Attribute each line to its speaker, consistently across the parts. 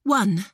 Speaker 1: 1.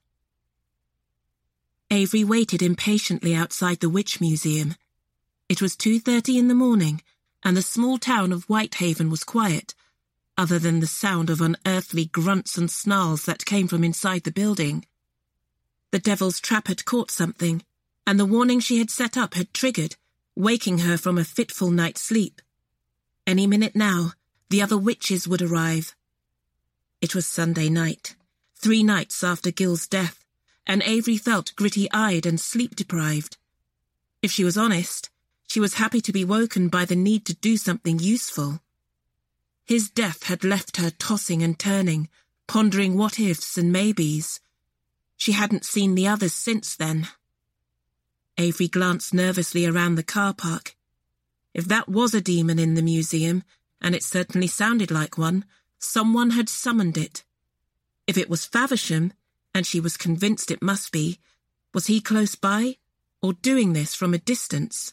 Speaker 1: Avery waited impatiently outside the Witch Museum. It was 2:30 in the morning, and the small town of Whitehaven was quiet, other than the sound of unearthly grunts and snarls that came from inside the building. The Devil's Trap had caught something, and the warning she had set up had triggered, waking her from a fitful night's sleep. Any minute now, the other witches would arrive. It was Sunday night, 3 nights after Gil's death, and Avery felt gritty-eyed and sleep-deprived. If she was honest, she was happy to be woken by the need to do something useful. His death had left her tossing and turning, pondering what-ifs and maybes. She hadn't seen the others since then. Avery glanced nervously around the car park. If that was a demon in the museum, and it certainly sounded like one, someone had summoned it. If it was Faversham, and she was convinced it must be, was he close by, or doing this from a distance?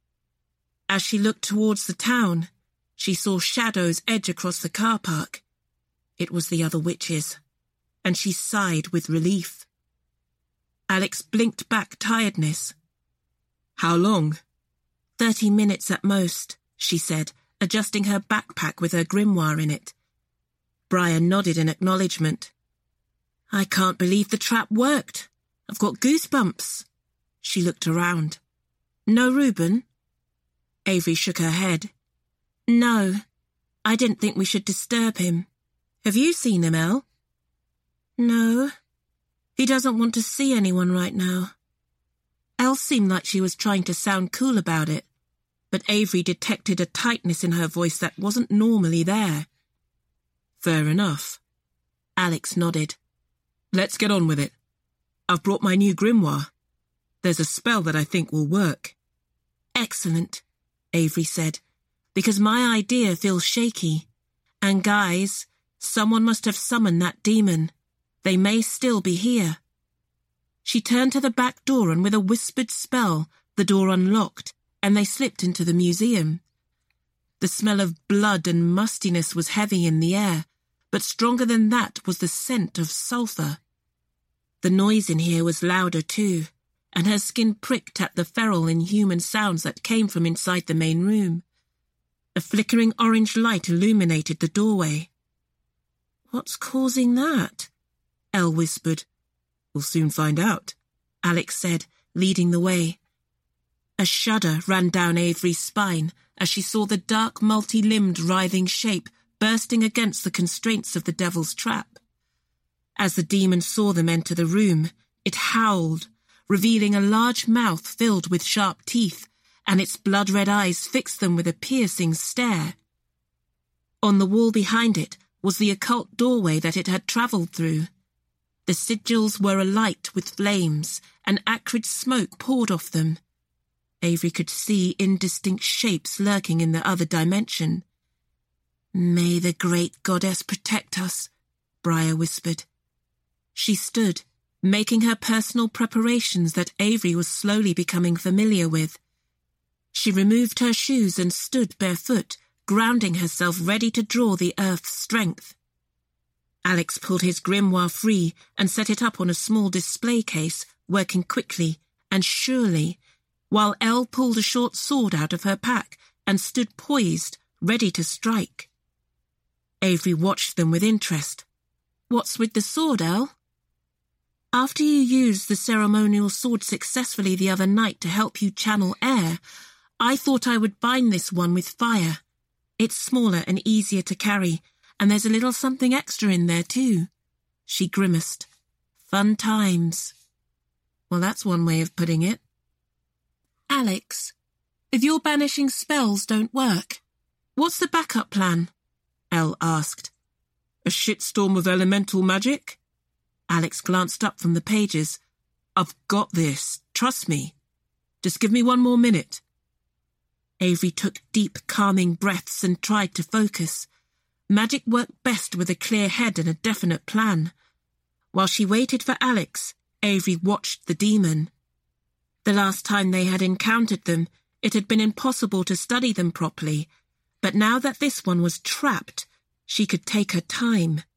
Speaker 1: As she looked towards the town, she saw shadows edge across the car park. It was the other witches, and she sighed with relief. Alex blinked back tiredness. "How long?" 30 minutes at most, she said, adjusting her backpack with her grimoire in it. Briar nodded in acknowledgement. "I can't believe the trap worked. I've got goosebumps." She looked around. "No Reuben?" Avery shook her head. "No, I didn't think we should disturb him. Have you seen him, Elle?" "No. He doesn't want to see anyone right now." Elle seemed like she was trying to sound cool about it, but Avery detected a tightness in her voice that wasn't normally there. "Fair enough." Alex nodded. "Let's get on with it. I've brought my new grimoire. There's a spell that I think will work." "Excellent," Avery said, "because my idea feels shaky. And guys, someone must have summoned that demon. They may still be here." She turned to the back door, and with a whispered spell, the door unlocked, and they slipped into the museum. The smell of blood and mustiness was heavy in the air, but stronger than that was the scent of sulphur. The noise in here was louder too, and her skin pricked at the feral, inhuman sounds that came from inside the main room. A flickering orange light illuminated the doorway. "What's causing that?" Elle whispered. "We'll soon find out," Alex said, leading the way. A shudder ran down Avery's spine as she saw the dark, multi-limbed, writhing shape bursting against the constraints of the Devil's Trap. As the demon saw them enter the room, it howled, revealing a large mouth filled with sharp teeth, and its blood-red eyes fixed them with a piercing stare. On the wall behind it was the occult doorway that it had travelled through. The sigils were alight with flames, and acrid smoke poured off them. Avery could see indistinct shapes lurking in the other dimension. "May the great goddess protect us," Briar whispered. She stood, making her personal preparations that Avery was slowly becoming familiar with. She removed her shoes and stood barefoot, grounding herself ready to draw the earth's strength. Alex pulled his grimoire free and set it up on a small display case, working quickly and surely, while Elle pulled a short sword out of her pack and stood poised, ready to strike. Avery watched them with interest. "What's with the sword, Elle?" "After you used the ceremonial sword successfully the other night to help you channel air, I thought I would bind this one with fire. It's smaller and easier to carry, and there's a little something extra in there too." She grimaced. "Fun times." "Well, that's one way of putting it." "Alex, if your banishing spells don't work, what's the backup plan?" Elle asked. "A shitstorm of elemental magic?" Alex glanced up from the pages. "I've got this. Trust me. Just give me one more minute." Avery took deep, calming breaths and tried to focus. Magic worked best with a clear head and a definite plan. While she waited for Alex, Avery watched the demon. The last time they had encountered them, it had been impossible to study them properly, but now that this one was trapped, she could take her time.